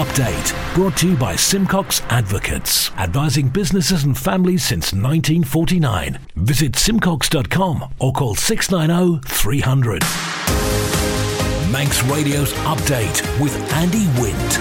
Update, brought to you by Simcox Advocates, advising businesses and families since 1949. Visit simcox.com or call 690 300. Manx Radio's Update with Andy Wint.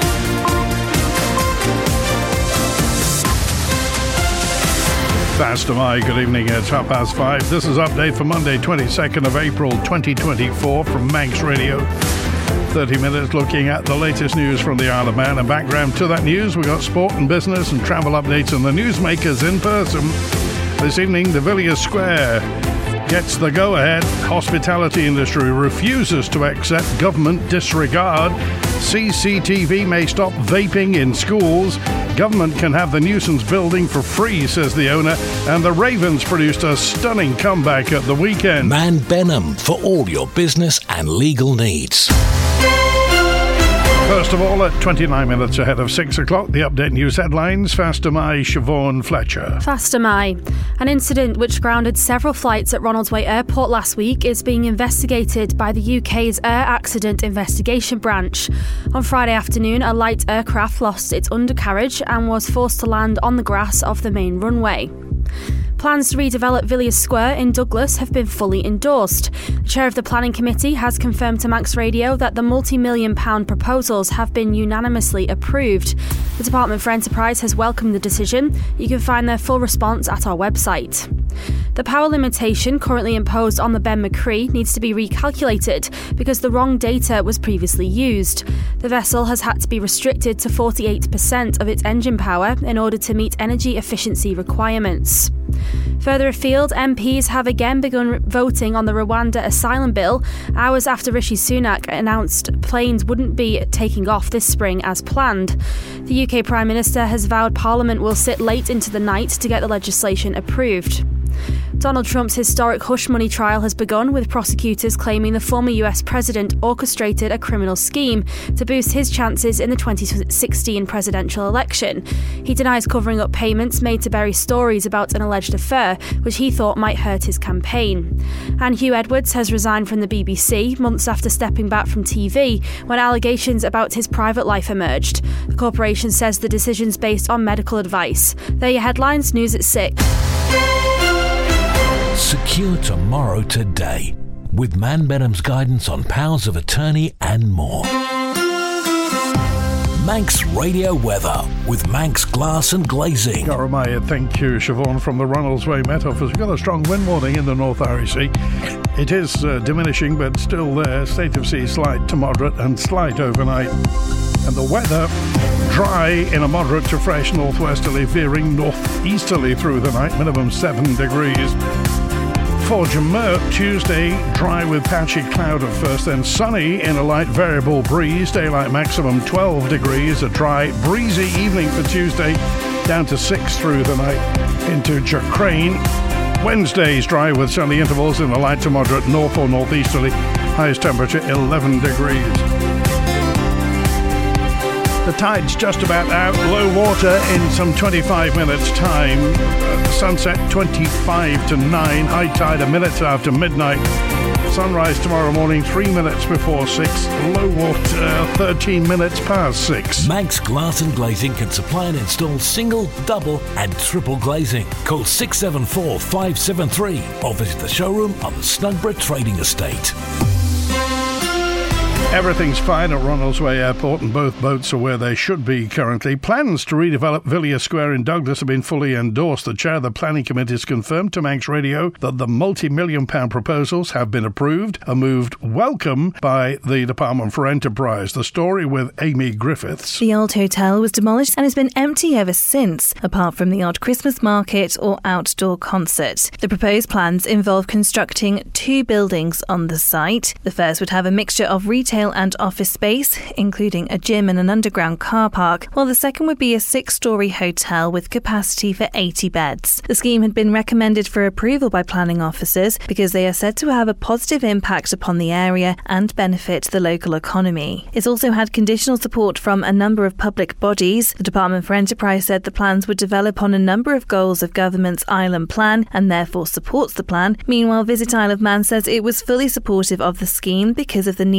Faster My, good evening, it's 5:30. This is Update for Monday, 22nd of April 2024 from Manx Radio. 30 minutes looking at the latest news from the Isle of Man. And background to that news, we've got sport and business and travel updates and the newsmakers in person. This evening, the Villiers Square gets the go-ahead. Hospitality industry refuses to accept government disregard. CCTV may stop vaping in schools. Government can have the nuisance building for free, says the owner. And the Ravens produced a stunning comeback at the weekend. Man Benham for all your business and legal needs. First of all, at 29 minutes ahead of 6 o'clock, the Update News headlines. Faster My, Siobhan Fletcher. Faster My. An incident which grounded several flights at Ronaldsway Airport last week is being investigated by the UK's Air Accident Investigation Branch. On Friday afternoon, a light aircraft lost its undercarriage and was forced to land on the grass of the main runway. Plans to redevelop Villiers Square in Douglas have been fully endorsed. The chair of the planning committee has confirmed to Manx Radio that the multi-million-pound proposals have been unanimously approved. The Department for Enterprise has welcomed the decision. You can find their full response at our website. The power limitation currently imposed on the Ben McCree needs to be recalculated because the wrong data was previously used. The vessel has had to be restricted to 48% of its engine power in order to meet energy efficiency requirements. Further afield, MPs have again begun voting on the Rwanda asylum bill, hours after Rishi Sunak announced planes wouldn't be taking off this spring as planned. The UK Prime Minister has vowed Parliament will sit late into the night to get the legislation approved. Donald Trump's historic hush money trial has begun, with prosecutors claiming the former US president orchestrated a criminal scheme to boost his chances in the 2016 presidential election. He denies covering up payments made to bury stories about an alleged affair, which he thought might hurt his campaign. And Hugh Edwards has resigned from the BBC months after stepping back from TV when allegations about his private life emerged. The corporation says the decision's based on medical advice. They're your headlines. News at 6. Secure tomorrow today with Man Benham's guidance on powers of attorney and more. Manx Radio Weather with Manx Glass and Glazing. Garamaya, thank you, Siobhan, from the Ronaldsway Met Office. We've got a strong wind warning in the North Irish Sea. It is diminishing, but still there. State of sea slight to moderate and slight overnight. And the weather, dry in a moderate to fresh northwesterly, veering northeasterly through the night, minimum 7 degrees. For Jammu, Tuesday, dry with patchy cloud at first, then sunny in a light variable breeze. Daylight maximum 12 degrees. A dry, breezy evening for Tuesday, down to 6 through the night into Jacrane. Wednesday's dry with sunny intervals in a light to moderate north or northeasterly. Highest temperature 11 degrees. The tide's just about out, low water in some 25 minutes time. Sunset 25 to 9, high tide a minute after midnight. Sunrise tomorrow morning 3 minutes before 6, low water 13 minutes past 6. Manx Glass and Glazing can supply and install single, double and triple glazing. Call 674 573 or visit the showroom on the Snugborough Trading Estate. Everything's fine at Ronaldsway Airport and both boats are where they should be currently. Plans to redevelop Villiers Square in Douglas have been fully endorsed. The chair of the planning committee has confirmed to Manx Radio that the multi-million-pound proposals have been approved, a move welcome by the Department for Enterprise. The story with Amy Griffiths. The old hotel was demolished and has been empty ever since, apart from the odd Christmas market or outdoor concert. The proposed plans involve constructing 2 buildings on the site. The first would have a mixture of retail and office space, including a gym and an underground car park, while the second would be a 6-storey hotel with capacity for 80 beds. The scheme had been recommended for approval by planning officers because they are said to have a positive impact upon the area and benefit the local economy. It's also had conditional support from a number of public bodies. The Department for Enterprise said the plans would develop on a number of goals of government's Island Plan and therefore supports the plan. Meanwhile, Visit Isle of Man says it was fully supportive of the scheme because of the need for hotel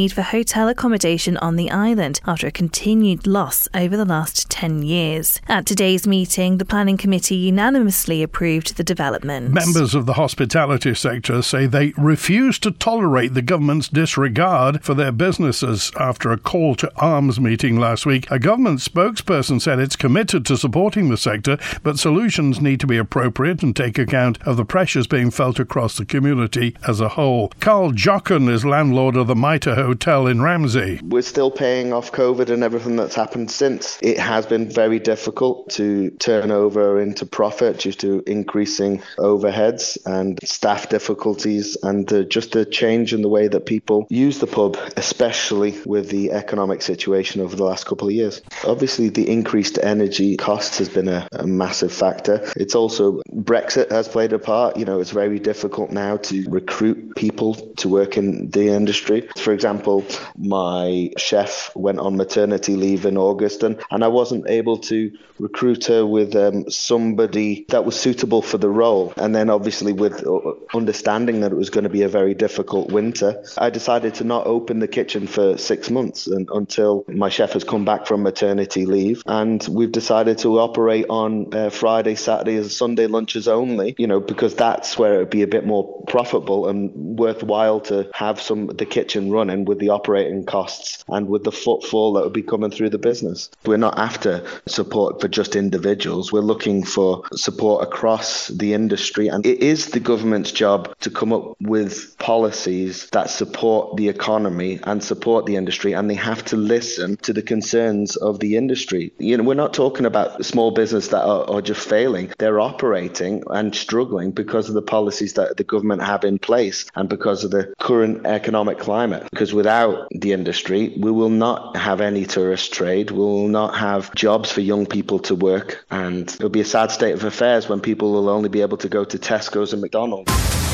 hotel accommodation on the island after a continued loss over the last 10 years. At today's meeting, the Planning Committee unanimously approved the development. Members of the hospitality sector say they refuse to tolerate the government's disregard for their businesses after a call to arms meeting last week. A government spokesperson said it's committed to supporting the sector, but solutions need to be appropriate and take account of the pressures being felt across the community as a whole. Carl Jochen is landlord of the Mitre Hotel in Ramsey. We're still paying off COVID and everything that's happened since. It has been very difficult to turn over into profit due to increasing overheads and staff difficulties and just the change in the way that people use the pub, especially with the economic situation over the last couple of years. Obviously, the increased energy costs has been a massive factor. It's also Brexit has played a part. It's very difficult now to recruit people to work in the industry. For example, my chef went on maternity leave in August and I wasn't able to recruit her with somebody that was suitable for the role. And then obviously with understanding that it was going to be a very difficult winter, I decided to not open the kitchen for 6 months until my chef has come back from maternity leave. And we've decided to operate on Friday, Saturday and Sunday lunches only, because that's where it would be a bit more profitable and worthwhile to have the kitchen running with the operating costs and with the footfall that would be coming through the business. We're not after support for just individuals. We're looking for support across the industry. And it is the government's job to come up with policies that support the economy and support the industry. And they have to listen to the concerns of the industry. We're not talking about small business that are just failing. They're operating and struggling because of the policies that the government have in place and because of the current economic climate. Because without the industry, we will not have any tourist trade. We will not have jobs for young people to work. And it'll be a sad state of affairs when people will only be able to go to Tesco's and McDonald's.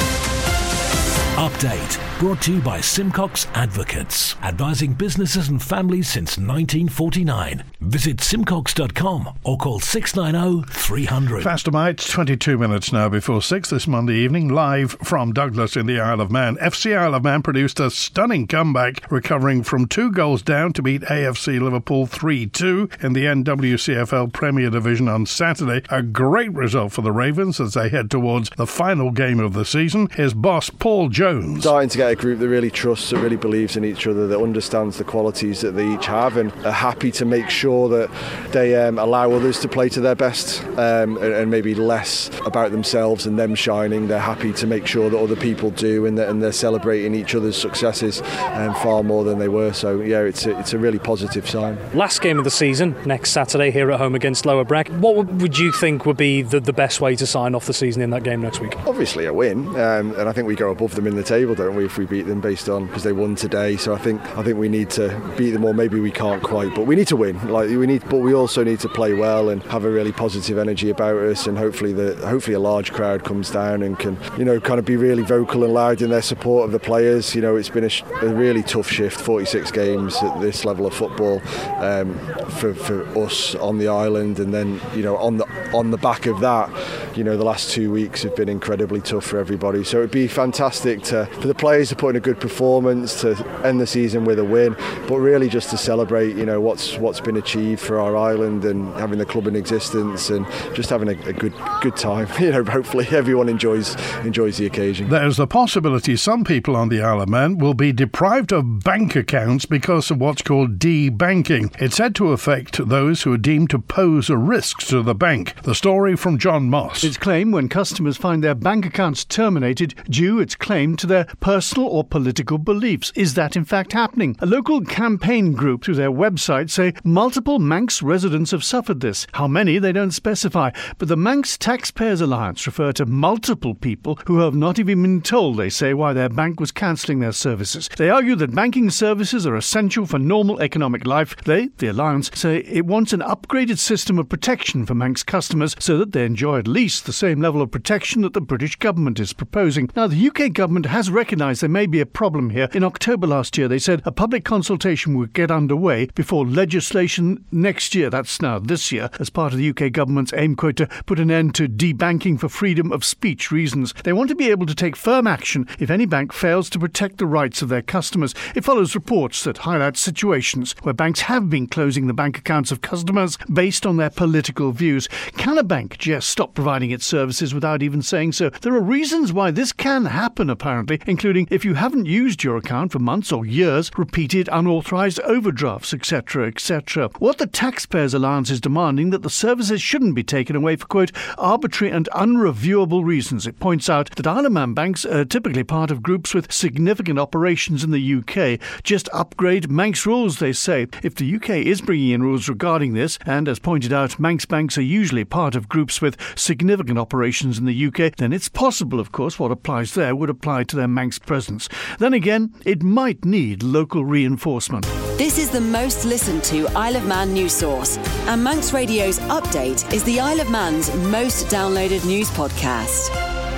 Update brought to you by Simcox Advocates, advising businesses and families since 1949. Visit simcox.com or call 690 300. Faster Bites, 22 minutes now before 6 this Monday evening, live from Douglas in the Isle of Man. FC Isle of Man produced a stunning comeback, recovering from 2 goals down to beat AFC Liverpool 3-2 in the NWCFL Premier Division on Saturday. A great result for the Ravens as they head towards the final game of the season. Here's boss Paul Jones. Starting to get a group that really trusts, that really believes in each other, that understands the qualities that they each have and are happy to make sure that they allow others to play to their best and maybe less about themselves and them shining. They're happy to make sure that other people do and they're celebrating each other's successes far more than they were. So yeah, it's a really positive sign. Last game of the season, next Saturday here at home against Lower Breg. What would you think would be the best way to sign off the season in that game next week? Obviously a win, and I think we go above them in the table, don't we, if we beat them based on because they won today. So I think we need to beat them, or maybe we can't quite, but we need to win. But we also need to play well and have a really positive energy about us, and hopefully a large crowd comes down and can kind of be really vocal and loud in their support of the players. It's been a really tough shift, 46 games at this level of football for us on the island, and then on the back of that, the last 2 weeks have been incredibly tough for everybody. So it'd be fantastic for the players to put in a good performance, to end the season with a win, but really just to celebrate what's been achieved for our island and having the club in existence and just having a good time. Hopefully everyone enjoys the occasion. There's the possibility some people on the Isle of Man will be deprived of bank accounts because of what's called de-banking. It's said to affect those who are deemed to pose a risk to the bank. The story from John Moss. It's claimed when customers find their bank accounts terminated due, it's claimed, to their personal or political beliefs. Is that in fact happening? A local campaign group through their website say multiple Manx residents have suffered this. How many, they don't specify, but the Manx Taxpayers Alliance refer to multiple people who have not even been told, they say, why their bank was cancelling their services. They argue that banking services are essential for normal economic life. They, the Alliance, say it wants an upgraded system of protection for Manx customers so that they enjoy at least the same level of protection that the British government is proposing. Now, the UK government government has recognised there may be a problem here. In October last year, they said a public consultation would get underway before legislation next year, that's now this year, as part of the UK government's aim, quote, to put an end to debanking for freedom of speech reasons. They want to be able to take firm action if any bank fails to protect the rights of their customers. It follows reports that highlight situations where banks have been closing the bank accounts of customers based on their political views. Can a bank just stop providing its services without even saying so? There are reasons why this can happen, apparently, including if you haven't used your account for months or years, repeated unauthorised overdrafts, etc., etc. What the Taxpayers Alliance is demanding that the services shouldn't be taken away for, quote, arbitrary and unreviewable reasons. It points out that Isle of Man banks are typically part of groups with significant operations in the UK. Just upgrade Manx rules, they say. If the UK is bringing in rules regarding this, and as pointed out, Manx banks are usually part of groups with significant operations in the UK, then it's possible, of course, what applies there would apply to their Manx presence. Then again, it might need local reinforcement. This is the most listened to Isle of Man news source, and Manx Radio's Update is the Isle of Man's most downloaded news podcast.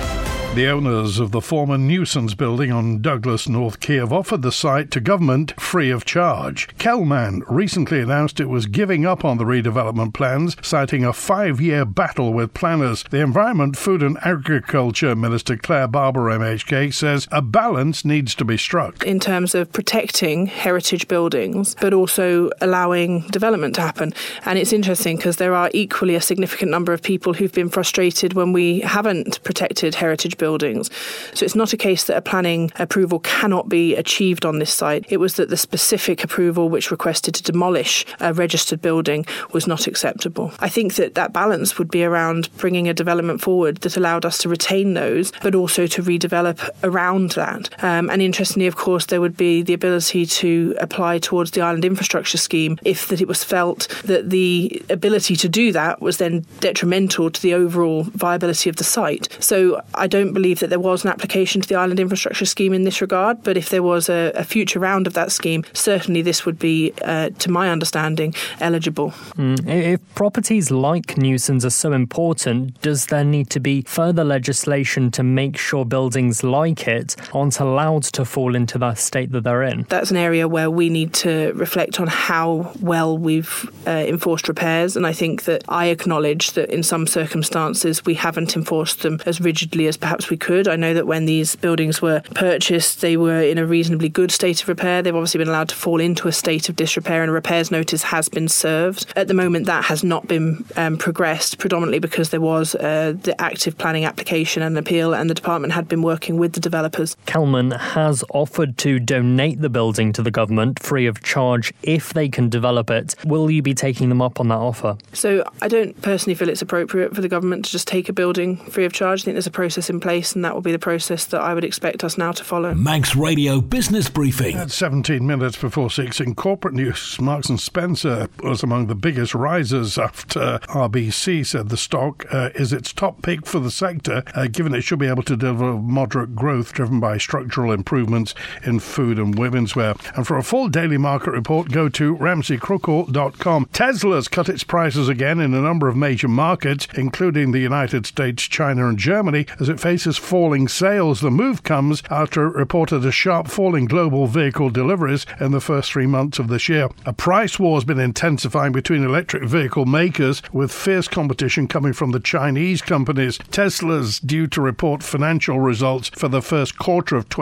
The owners of the former Newsons building on Douglas, North Kiev, offered the site to government free of charge. Kelman recently announced it was giving up on the redevelopment plans, citing a 5-year battle with planners. The Environment, Food and Agriculture Minister Claire Barber, MHK, says a balance needs to be struck. In terms of protecting heritage buildings, but also allowing development to happen. And it's interesting because there are equally a significant number of people who've been frustrated when we haven't protected heritage buildings. So it's not a case that a planning approval cannot be achieved on this site. It was that the specific approval which requested to demolish a registered building was not acceptable. I think that balance would be around bringing a development forward that allowed us to retain those, but also to redevelop around that. And interestingly, of course, there would be the ability to apply towards the Island Infrastructure Scheme if that it was felt that the ability to do that was then detrimental to the overall viability of the site. So I don't believe that there was an application to the Island Infrastructure Scheme in this regard, but if there was a future round of that scheme, certainly this would be, to my understanding, eligible. If properties like Newsons are so important, does there need to be further legislation to make sure buildings like it aren't allowed to fall into the state that they're in? That's an area where we need to reflect on how well we've enforced repairs, and I think that I acknowledge that in some circumstances we haven't enforced them as rigidly as perhaps we could. I know that when these buildings were purchased, they were in a reasonably good state of repair. They've obviously been allowed to fall into a state of disrepair, and a repairs notice has been served. At the moment, that has not been progressed, predominantly because there was the active planning application and appeal, and the department had been working with the developers. Kelman has offered to donate the building to the government free of charge if they can develop it. Will you be taking them up on that offer? So I don't personally feel it's appropriate for the government to just take a building free of charge. I think there's a process in place, and that will be the process that I would expect us now to follow. Manx Radio Business Briefing. At 17 minutes before 6 in corporate news, Marks & Spencer was among the biggest risers after RBC said the stock is its top pick for the sector, given it should be able to deliver moderate growth driven by structural improvements in food and women's wear. And for a full daily market report, go to ramseycrookall.com. Tesla's cut its prices again in a number of major markets, including the United States, China and Germany, as it faces falling sales. The move comes after it reported a sharp fall in global vehicle deliveries in the first 3 months of this year. A price war has been intensifying between electric vehicle makers, with fierce competition coming from the Chinese companies. Tesla's due to report financial results for the first quarter of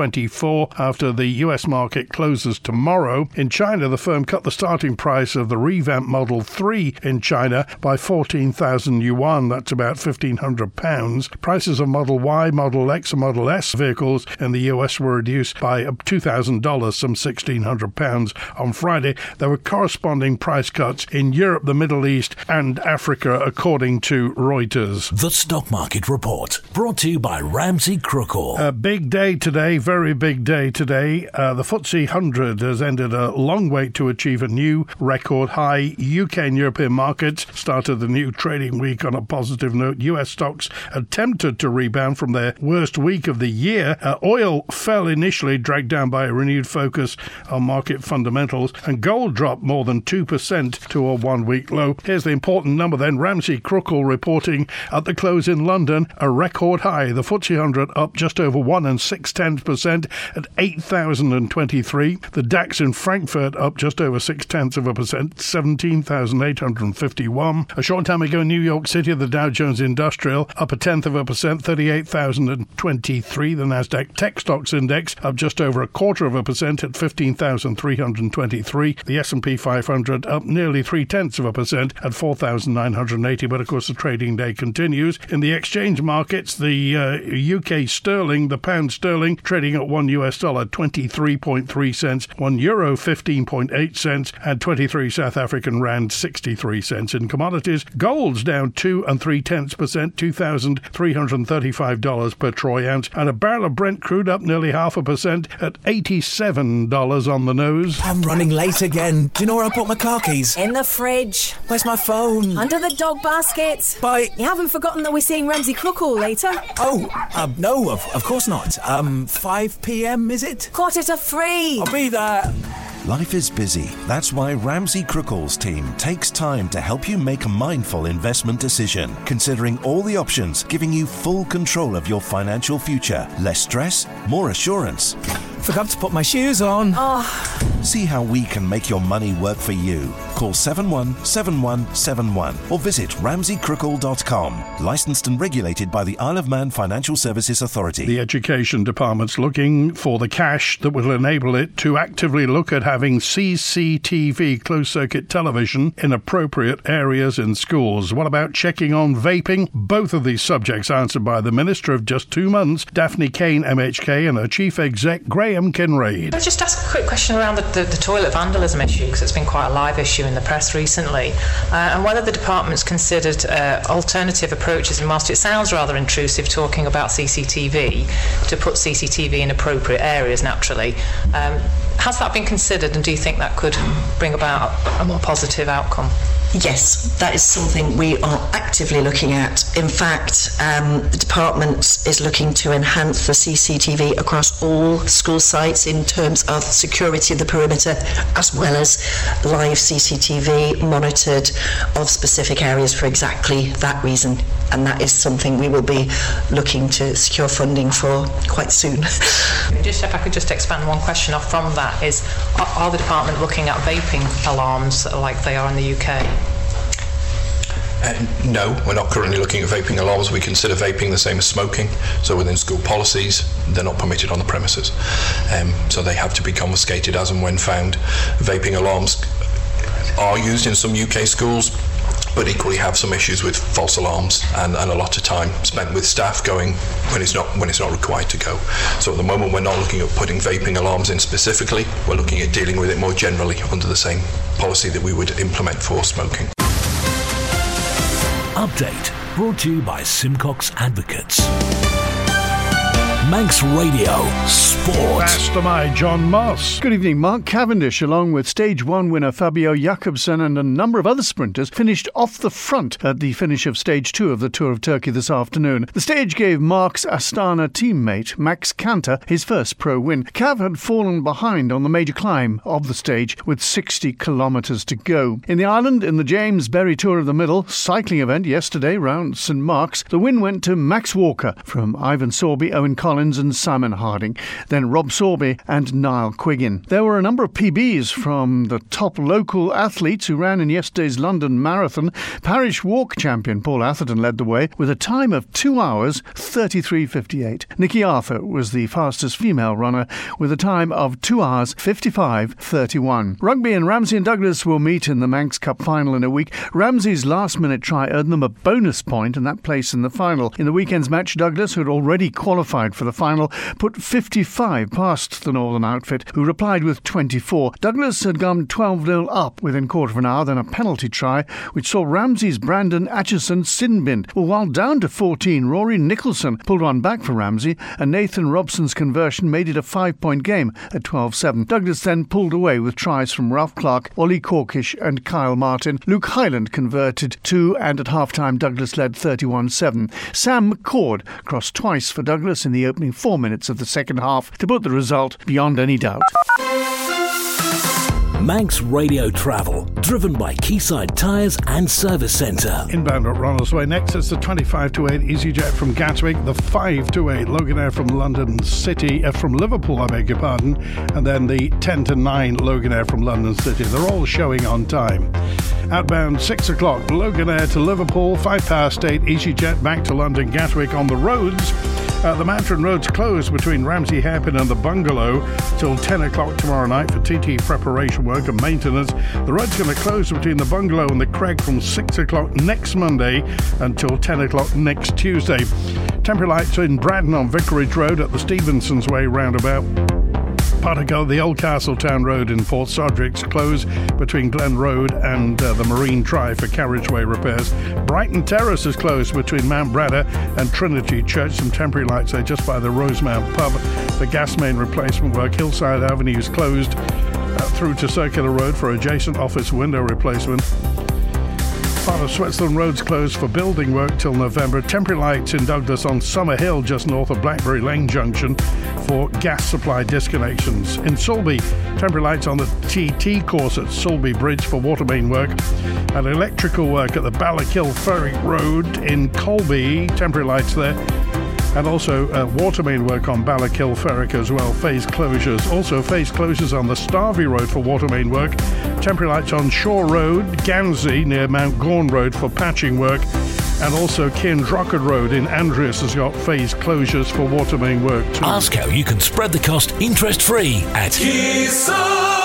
2024 after the US market closes tomorrow. In China, the firm cut the starting price of the revamped Model 3 in China by 14,000 yuan. That's about £1,500. Prices of Model Y, Model X and Model S vehicles in the US were reduced by $2,000, some £1,600. On Friday, there were corresponding price cuts in Europe, the Middle East and Africa, according to Reuters. The Stock Market Report, brought to you by Ramsey Crookall. A big day today, very big day today. The FTSE 100 has ended a long wait to achieve a new record high. UK and European markets started the new trading week on a positive note. US stocks attempted to rebound rebound from their worst week of the year. Oil fell initially, dragged down by a renewed focus on market fundamentals, and gold dropped more than 2% to a one-week low. Here's the important number then. Ramsey Crookall reporting at the close in London, a record high. The FTSE 100 up just over 1 6/10% at 8,023. The DAX in Frankfurt up just over 0.6%, 17,851. A short time ago, New York City, the Dow Jones Industrial up 0.1%, 38,023. The Nasdaq Tech Stocks Index up just over 0.25% at 15,323. The S&P 500 up nearly 0.3% at 4,980. But of course, the trading day continues. In the exchange markets, the UK sterling, the pound sterling, trading at $1 23.3 cents, €1 15.8 cents, and 23 South African rand 63 cents. In commodities, gold's down 2 3/10%, $2,335 per troy ounce, and a barrel of Brent crude up nearly 0.5% at $87 on the nose. I'm running late again. Do you know where I put my car keys? In the fridge. Where's my phone? Under the dog basket. Bye. You haven't forgotten that we're seeing Ramsey Crookall later? Oh, no, of course not. 5 p.m, is it? 2:45. I'll be there. Life is busy. That's why Ramsey Crookall's team takes time to help you make a mindful investment decision, considering all the options, giving you full control of your financial future. Less stress, more assurance. Forgot to put my shoes on. See how we can make your money work for you. Call 717171 or visit ramseycrookall.com. Licensed and regulated by the Isle of Man Financial Services Authority. The Education Department's looking for the cash that will enable it to actively look at having CCTV, closed-circuit television, in appropriate areas in schools. What about checking on vaping? Both of these subjects answered by the Minister of just 2 months, Daphne Kane, MHK, and her Chief Exec, Graham Kinraid. I'll just ask a quick question around the toilet vandalism issue, because it's been quite a live issue in the press recently, and whether the department's considered alternative approaches. And whilst it sounds rather intrusive talking about CCTV, to put CCTV in appropriate areas naturally, has that been considered, and do you think that could bring about a more positive outcome? Yes, that is something we are actively looking at. In fact, the department is looking to enhance the CCTV across all school sites in terms of security of the perimeter, as well as live CCTV monitored of specific areas for exactly that reason. And that is something we will be looking to secure funding for quite soon. Just if I could just expand one question off from that is, are the department looking at vaping alarms like they are in the UK? No, we're not currently looking at vaping alarms. We consider vaping the same as smoking. So within school policies, they're not permitted on the premises. So they have to be confiscated as and when found. Vaping alarms are used in some UK schools, but equally have some issues with false alarms and a lot of time spent with staff going when it's not required to go. So at the moment we're not looking at putting vaping alarms in specifically, we're looking at dealing with it more generally under the same policy that we would implement for smoking. Update brought to you by Simcox Advocates. Manx Radio Sport. Faster my John Moss. Good evening. Mark Cavendish, along with Stage 1 winner Fabio Jakobsen and a number of other sprinters, finished off the front at the finish of Stage 2 of the Tour of Turkey this afternoon. The stage gave Mark's Astana teammate, Max Kanter, his first pro win. Cav had fallen behind on the major climb of the stage with 60 kilometres to go. In the island, in the James Berry Tour of the Middle cycling event yesterday round St Mark's, the win went to Max Walker from Ivan Sorby, Owen Collins and Simon Harding, then Rob Sorby and Niall Quiggin. There were a number of PBs from the top local athletes who ran in yesterday's London Marathon. Parish Walk champion Paul Atherton led the way with a time of 2 hours 33.58. Nikki Arthur was the fastest female runner with a time of 2 hours 55.31. Rugby, and Ramsey and Douglas will meet in the Manx Cup final in a week. Ramsey's last-minute try earned them a bonus point and that place in the final. In the weekend's match, Douglas, who had already qualified for the final put 55 past the Northern outfit, who replied with 24. Douglas had gone 12-0 up within quarter of an hour, then a penalty try, which saw Ramsey's Brandon Atchison sin binned. Well, while down to 14, Rory Nicholson pulled one back for Ramsey, and Nathan Robson's conversion made it a 5-point game at 12-7. Douglas then pulled away with tries from Ralph Clark, Ollie Corkish and Kyle Martin. Luke Hyland converted 2, and at half-time Douglas led 31-7. Sam McCord crossed twice for Douglas in the opening 4 minutes of the second half to put the result beyond any doubt. Manx Radio Travel, driven by Quayside Tyres and Service Centre. Inbound at Ronalds Way. Next is the 25-8 EasyJet from Gatwick, the 5-8 Loganair from London City, from Liverpool, I beg your pardon, and then the 10-9 Loganair from London City. They're all showing on time. Outbound 6 o'clock, Loganair to Liverpool, 8:05 EasyJet back to London Gatwick. On the roads, the Mountain Road's closed between Ramsey Hairpin and the Bungalow till 10 o'clock tomorrow night for TT preparation work and maintenance. The road's going to close between the Bungalow and the Craig from 6 o'clock next Monday until 10 o'clock next Tuesday. Temporary lights in Braddon on Vicarage Road at the Stevenson's Way roundabout. Particle, the Old Castletown Road in Port Sodrick's closed between Glen Road and the Marine Drive for carriageway repairs. Brighton Terrace is closed between Mount Bradder and Trinity Church. Some temporary lights there just by the Rosemount pub. The gas main replacement work. Hillside Avenue is closed through to Circular Road for adjacent office window replacement. Part of Switzerland Road's closed for building work till November. Temporary lights in Douglas on Summer Hill just north of Blackberry Lane Junction for gas supply disconnections. In Sulby, temporary lights on the TT course at Sulby Bridge for water main work. And electrical work at the Ballakill Ferry Road in Colby, temporary lights there. And also water main work on Ballakill Ferrick as well, phase closures. Also phase closures on the Starvey Road for water main work. Temporary lights on Shore Road, Gansey near Mount Gorn Road for patching work. And also Kinrockard Road in Andreas has got phase closures for water main work too. Ask how you can spread the cost interest-free at Quayside.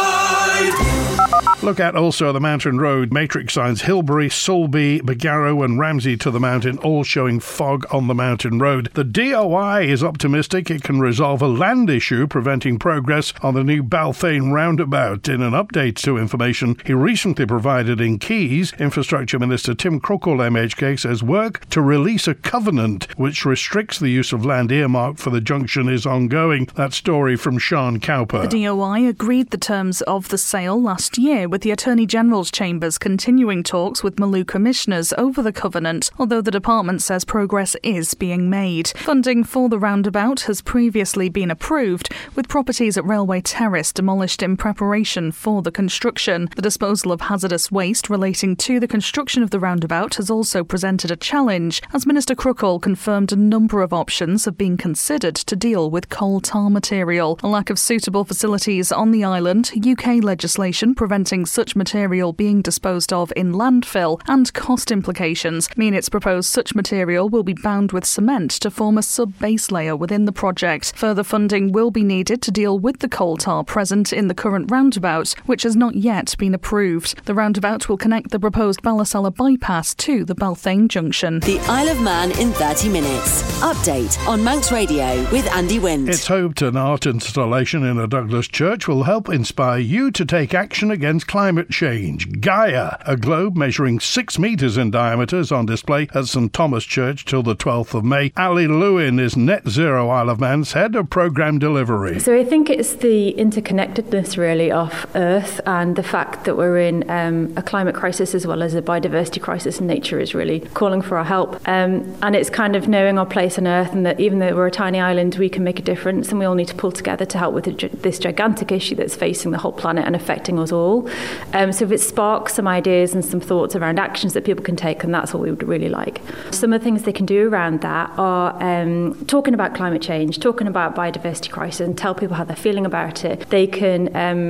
Look at also the Mountain Road matrix signs, Hilbury, Sulby, Bagarrow and Ramsey to the mountain, all showing fog on the Mountain Road. The DOI is optimistic it can resolve a land issue preventing progress on the new Balthane roundabout. In an update to information he recently provided in Keys, Infrastructure Minister Tim Crookall MHK says work to release a covenant which restricts the use of land earmarked for the junction is ongoing. That story from Sean Cowper. The DOI agreed the terms of the sale last year, with the Attorney General's Chambers continuing talks with Maloo commissioners over the covenant, although the department says progress is being made. Funding for the roundabout has previously been approved, with properties at Railway Terrace demolished in preparation for the construction. The disposal of hazardous waste relating to the construction of the roundabout has also presented a challenge, as Minister Crookall confirmed a number of options have been considered to deal with coal tar material. A lack of suitable facilities on the island, UK legislation preventing such material being disposed of in landfill, and cost implications mean it's proposed such material will be bound with cement to form a sub-base layer within the project. Further funding will be needed to deal with the coal tar present in the current roundabout, which has not yet been approved. The roundabout will connect the proposed Ballasalla bypass to the Balthane junction. The Isle of Man in 30 minutes. Update on Manx Radio with Andy Wind. It's hoped an art installation in a Douglas church will help inspire you to take action against climate change. Gaia, a globe measuring 6 metres in diameter, is on display at St Thomas Church till the 12th of May. Ali Lewin is Net Zero Isle of Man's head of programme delivery. So I think it's the interconnectedness really of Earth, and the fact that we're in a climate crisis as well as a biodiversity crisis, and nature is really calling for our help. And it's kind of knowing our place on Earth, and that even though we're a tiny island, we can make a difference, and we all need to pull together to help with this gigantic issue that's facing the whole planet and affecting us all. So if it sparks some ideas and some thoughts around actions that people can take, then that's what we would really like. Some of the things they can do around that are talking about climate change, talking about biodiversity crisis, and tell people how they're feeling about it. They can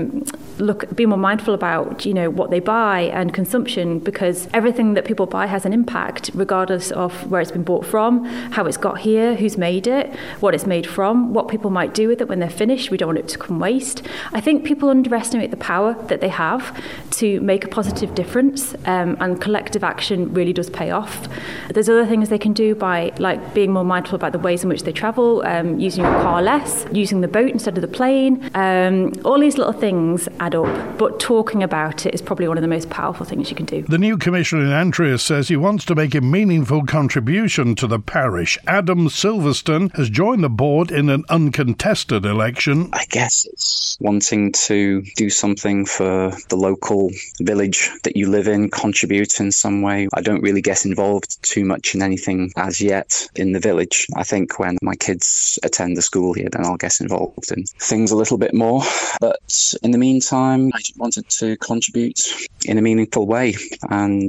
be more mindful about, what they buy and consumption, because everything that people buy has an impact, regardless of where it's been bought from, how it's got here, who's made it, what it's made from, what people might do with it when they're finished. We don't want it to become waste. I think people underestimate the power that they have to make a positive difference, and collective action really does pay off. There's other things they can do by like being more mindful about the ways in which they travel, using your car less, using the boat instead of the plane. All these little things add up, but talking about it is probably one of the most powerful things you can do. The new commissioner in Antrim says he wants to make a meaningful contribution to the parish. Adam Silverstone has joined the board in an uncontested election. I guess it's wanting to do something for the local village that you live in, contribute in some way. I don't really get involved too much in anything as yet in the village. I think when my kids attend the school here, then I'll get involved in things a little bit more. But in the meantime, I wanted to contribute in a meaningful way, and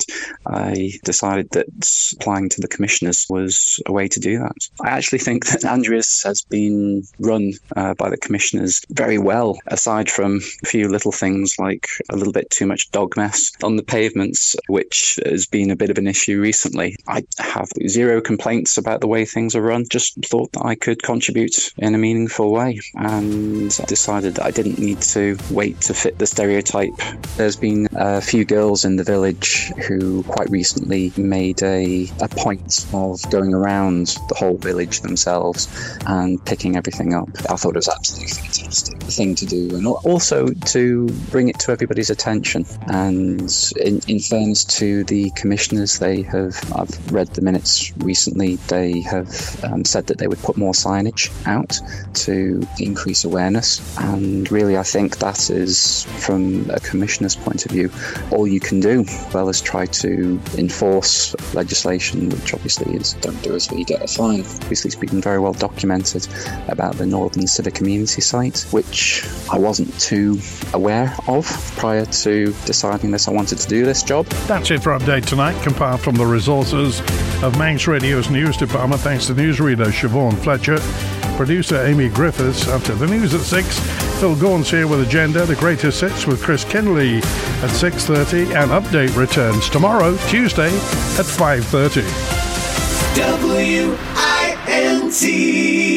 I decided that applying to the commissioners was a way to do that. I actually think that Andreas has been run by the commissioners very well, aside from a few little things like a little bit too much dog mess on the pavements, which has been a bit of an issue recently. I have zero complaints about the way things are run, just thought that I could contribute in a meaningful way, and decided that I didn't need to wait to fit the stereotype. There's been a few girls in the village who quite recently made a point of going around the whole village themselves and picking everything up. I thought it was absolutely fantastic thing to do, and also to bring it to everybody's attention. And in fairness to the commissioners, I've read the minutes recently, they have said that they would put more signage out to increase awareness, and really I think that is, from a commissioner's point of view, all you can do, as well as try to enforce legislation, which obviously is don't do as we get a fine. Obviously it's been very well documented about the Northern Civic Community site, which I wasn't too aware of prior to deciding that I wanted to do this job. That's it for Update Tonight, compiled from the resources of Manx Radio's news department. Thanks to newsreader Siobhan Fletcher, producer Amy Griffiths. After the news at 6, Phil Gaunt's here with Agenda, the greatest hits with Chris Kinley at 6:30, and Update returns tomorrow, Tuesday, at 5:30. WINT